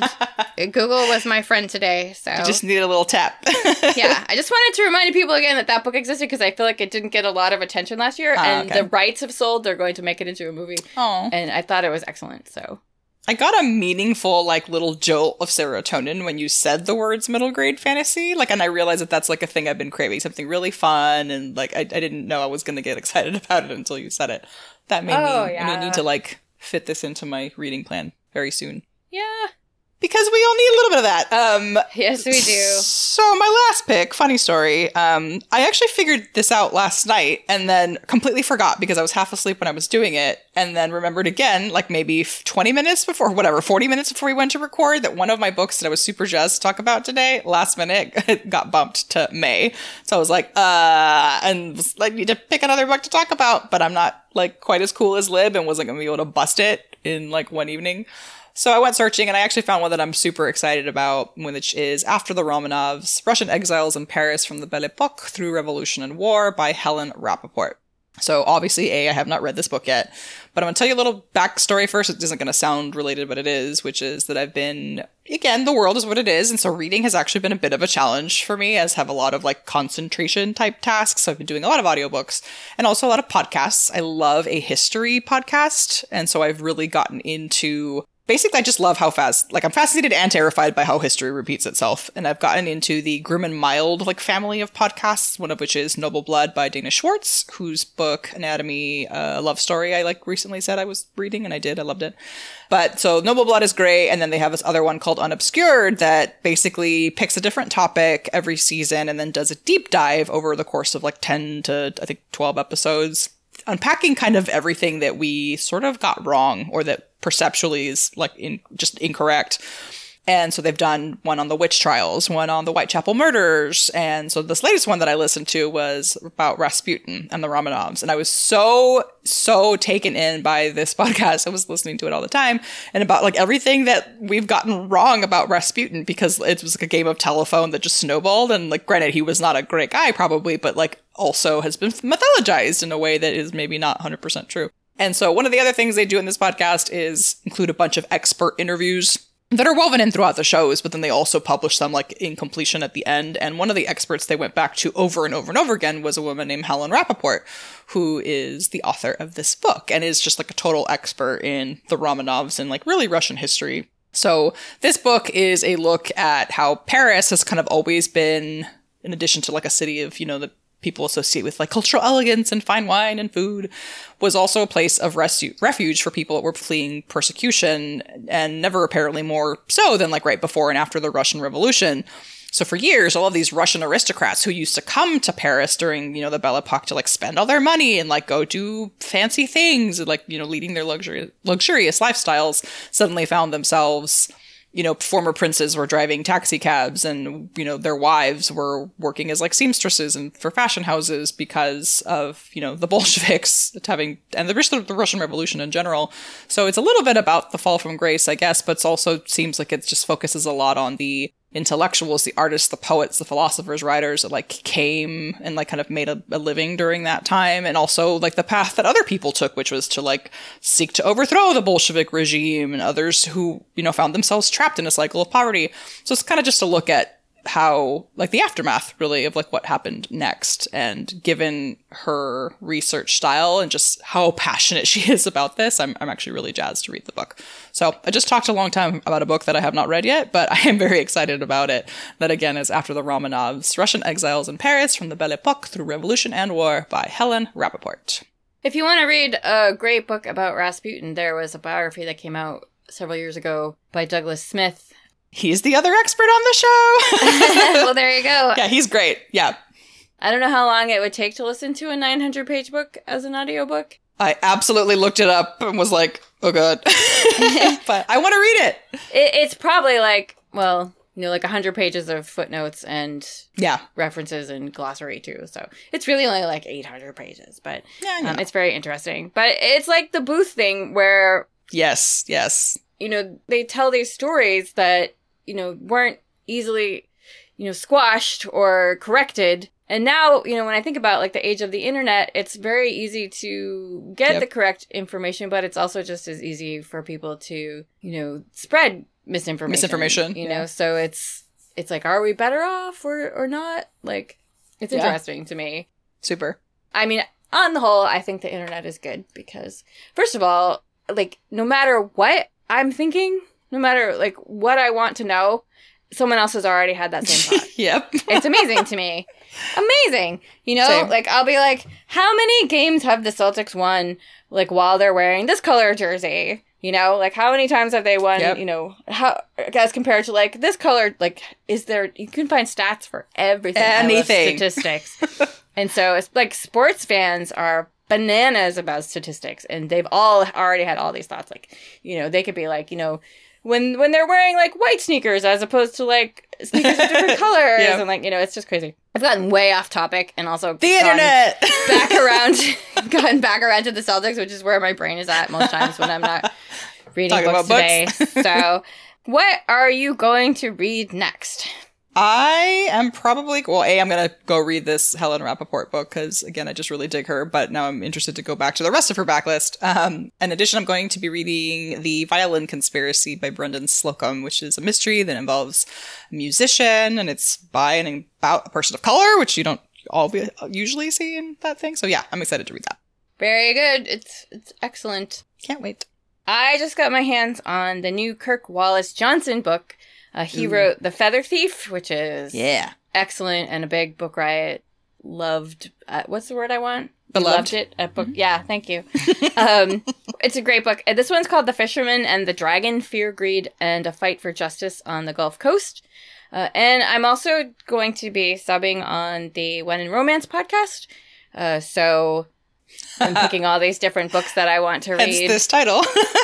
and Google was my friend today. So You just need a little tap. yeah, I just wanted to remind people again that that book existed because I feel like it didn't get a lot of attention last year, Ah, and okay. the rights have sold. They're going to make it into a movie, Oh. and I thought it was excellent. So I got a meaningful, like, little jolt of serotonin when you said the words middle grade fantasy. Like, and I realized that that's, like, a thing I've been craving, something really fun. And, like, I, I didn't know I was going to get excited about it until you said it. That made Oh, me, yeah. I need to, like, fit this into my reading plan very soon. yeah, Because we all need a little bit of that. Um, yes, we do. So my last pick, funny story. Um, I actually figured this out last night and then completely forgot because I was half asleep when I was doing it, and then remembered again, like maybe twenty minutes before, whatever, forty minutes before we went to record, that one of my books that I was super jazzed to talk about today, last minute, got bumped to May. So I was like, uh, and was like, need to pick another book to talk about, but I'm not like quite as cool as Lib and wasn't going to be able to bust it in like one evening. So I went searching and I actually found one that I'm super excited about, which is After the Romanovs, Russian Exiles in Paris from the Belle Epoque Through Revolution and War by Helen Rappaport. So obviously, A, I have not read this book yet, but I'm going to tell you a little backstory first. It isn't going to sound related, but it is, which is that I've been, again, the world is what it is. And so reading has actually been a bit of a challenge for me, as have a lot of like concentration type tasks. So I've been doing a lot of audiobooks and also a lot of podcasts. I love a history podcast. And so I've really gotten into Basically, I just love how fast, like, I'm fascinated and terrified by how history repeats itself. And I've gotten into the grim and mild, like, family of podcasts, one of which is Noble Blood by Dana Schwartz, whose book, Anatomy, uh, Love Story, I, like, recently said I was reading, and I did. I loved it. But, so, Noble Blood is great, and then they have this other one called Unobscured that basically picks a different topic every season and then does a deep dive over the course of, like, ten to, I think, twelve episodes, unpacking kind of everything that we sort of got wrong or that perceptually is like in, just incorrect. And so they've done one on the witch trials, one on the Whitechapel murders. And so this latest one that I listened to was about Rasputin and the Romanovs. And I was so, so taken in by this podcast. I was listening to it all the time and about like everything that we've gotten wrong about Rasputin, because it was like a game of telephone that just snowballed. And like, granted, he was not a great guy probably, but like also has been mythologized in a way that is maybe not one hundred percent true. And so one of the other things they do in this podcast is include a bunch of expert interviews that are woven in throughout the shows, but then they also publish them like in completion at the end. And one of the experts they went back to over and over and over again was a woman named Helen Rappaport, who is the author of this book and is just like a total expert in the Romanovs and like really Russian history. So this book is a look at how Paris has kind of always been, in addition to like a city of, you know, the people associate with like cultural elegance and fine wine and food, was also a place of resu- refuge for people that were fleeing persecution, and never apparently more so than like right before and after the Russian Revolution. So for years, all of these Russian aristocrats who used to come to Paris during, you know, the Belle Epoque to like spend all their money and like go do fancy things and like, you know, leading their luxury- luxurious lifestyles, suddenly found themselves, you know, former princes were driving taxi cabs and, you know, their wives were working as like seamstresses and for fashion houses because of, you know, the Bolsheviks having, and the, the Russian Revolution in general. So it's a little bit about the fall from grace, I guess, but it also seems like it just focuses a lot on the intellectuals, the artists, the poets, the philosophers, writers that like came and like kind of made a, a living during that time. And also like the path that other people took, which was to like seek to overthrow the Bolshevik regime, and others who, you know, found themselves trapped in a cycle of poverty. So it's kind of just a look at how like the aftermath really of like what happened next. And given her research style and just how passionate she is about this, I'm, I'm actually really jazzed to read the book. So I just talked a long time about a book that I have not read yet, but I am very excited about it. That again is After the Romanovs, Russian Exiles in Paris from the Belle Epoque Through Revolution and War by Helen Rappaport. If you want to read a great book about Rasputin, there was a biography that came out several years ago by Douglas Smith. He's the other expert on the show. Well, there you go. Yeah, he's great. Yeah. I don't know how long it would take to listen to a nine hundred page book as an audiobook. I absolutely looked it up and was like, oh god. But I want to read it. it. It's probably like, well, you know, like one hundred pages of footnotes and Yeah. references and glossary too. So it's really only like eight hundred pages, but Yeah, I know. um, it's very interesting. But it's like the Booth thing where, Yes, yes. you know, they tell these stories that, you know, weren't easily, you know, squashed or corrected. And now, you know, when I think about like the age of the internet, it's very easy to get Yep. the correct information, but it's also just as easy for people to, you know, spread misinformation. Misinformation, You yeah. know, so it's it's like, are we better off or or not? Like, it's Yeah. interesting to me. Super. I mean, on the whole, I think the internet is good because, first of all, like, no matter what I'm thinking, no matter like what I want to know, someone else has already had that same thought. Yep. It's amazing to me. Amazing. You know, Same. like I'll be like, how many games have the Celtics won like while they're wearing this color jersey? You know, like how many times have they won, Yep. you know, how as compared to like this color, like is there you can find stats for everything. I love Anything. statistics. And so it's like sports fans are bananas about statistics and they've all already had all these thoughts. Like, you know, they could be like, you know, when when they're wearing like white sneakers as opposed to like sneakers with different colors Yeah. and like, you know, it's just crazy. I've gotten way off topic and also The gone internet. back around gotten back around to the Celtics, which is where my brain is at most times when I'm not reading Talking books about today. books. So what are you going to read next? I am probably, well, A, I'm going to go read this Helen Rappaport book because, again, I just really dig her, but now I'm interested to go back to the rest of her backlist. Um, in addition, I'm going to be reading The Violin Conspiracy by Brendan Slocum, which is a mystery that involves a musician, and it's by and about a person of color, which you don't all usually see in that thing. So yeah, I'm excited to read that. Very good. It's it's excellent. Can't wait. I just got my hands on the new Kirk Wallace Johnson book. Uh, he wrote The Feather Thief, which is Yeah. excellent and a big Book Riot loved. Uh, what's the word I want? Beloved. Loved it. A book. Yeah, thank you. um, it's a great book. And this one's called The Fisherman and the Dragon: Fear, Greed, and a Fight for Justice on the Gulf Coast. Uh, and I'm also going to be subbing on the When in Romance podcast. Uh, so I'm picking all these different books that I want to Hence read. this title.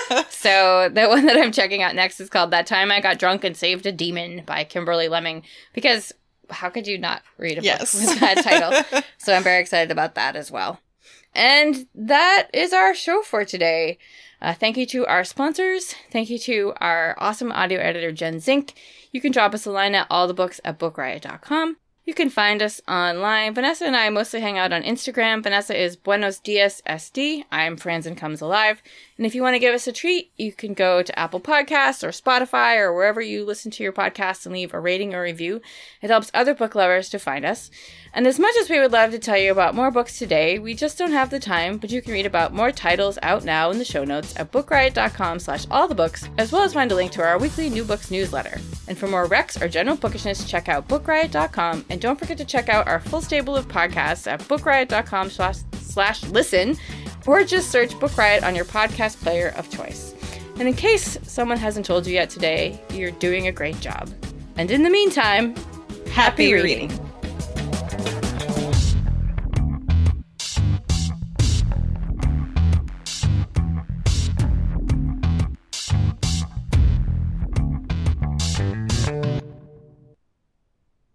So the one that I'm checking out next is called That Time I Got Drunk and Saved a Demon by Kimberly Lemming. Because how could you not read a Yes. book with that title? So I'm very excited about that as well. And that is our show for today. Uh, thank you to our sponsors. Thank you to our awesome audio editor, Jen Zink. You can drop us a line at allthebooks at book riot dot com. You can find us online. Vanessa and I mostly hang out on Instagram. Vanessa is Buenos Dias S D. I'm Franzen Comes Alive. And if you want to give us a treat, you can go to Apple Podcasts or Spotify or wherever you listen to your podcasts and leave a rating or review. It helps other book lovers to find us. And as much as we would love to tell you about more books today, we just don't have the time, but you can read about more titles out now in the show notes at book riot dot com slash all the books, as well as find a link to our weekly new books newsletter. And for more recs or general bookishness, check out book riot dot com, and don't forget to check out our full stable of podcasts at book riot dot com slash slash listen, or just search Book Riot on your podcast player of choice. And in case someone hasn't told you yet today, you're doing a great job. And in the meantime, happy, Happy reading. reading.